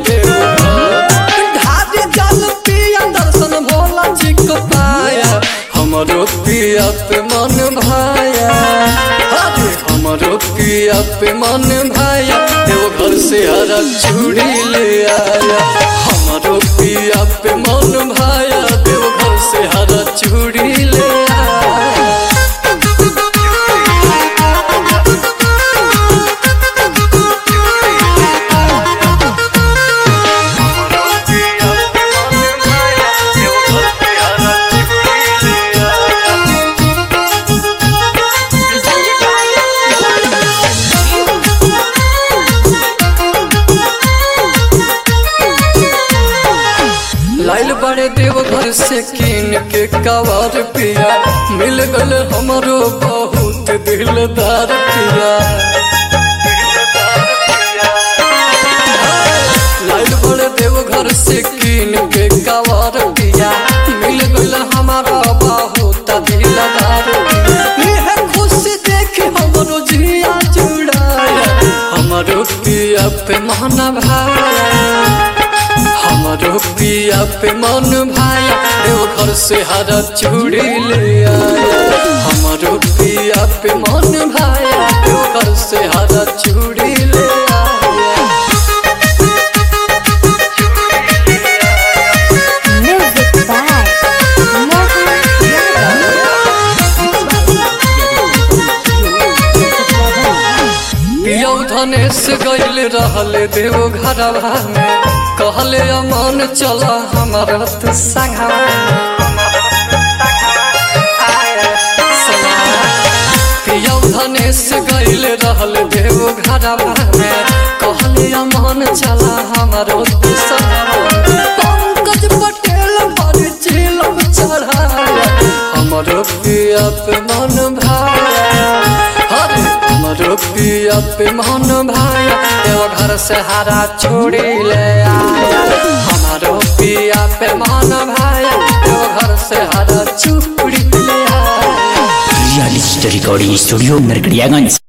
ढारी जल पिया दर्शन भोला जी को पाया हमरो पिया पे मन भाया अरे हमरो पिया पे मन भाया देव घर से हरा चूड़ी ले आया हमरो पिया पे मन भाया देव घर से हरा चूड़ी ले आया। लाइल बड़े देव घर से कीन के कवर पिया मिल गल हमारो बहुत दिलदार पिया लाइल बड़े देव घर से कीन के कवर पिया मिल गल हमारा बहुत दिलदार पिया खुशी देख हमारो जिया जुड़ाया हमारो पिया पे मन भाया हमारो पिया पे मन भाया देव घर से हरा चूड़ी ले आया हमारो पिया पे मन भाया देव घर से हरा चूड़ी ले आया। Music by Mohan पिया धनेश गइल रहल देव घरवा में कहले अमन चला हमारा तू संगवा पिया धनेश गइल रहल देव घरवा में कहले अमन चला हमारा तू संगवा पंकज पटेल भर चिलम चढ़ाया हमारो पिया पे मन भाया हमारो पिया पे मन भाया देव घर से हरा चूड़ी ले आया हमारो पिया पे मन भाया देव घर से हरा चूड़ी ले आया। Realist recording studio Narkatiaganj.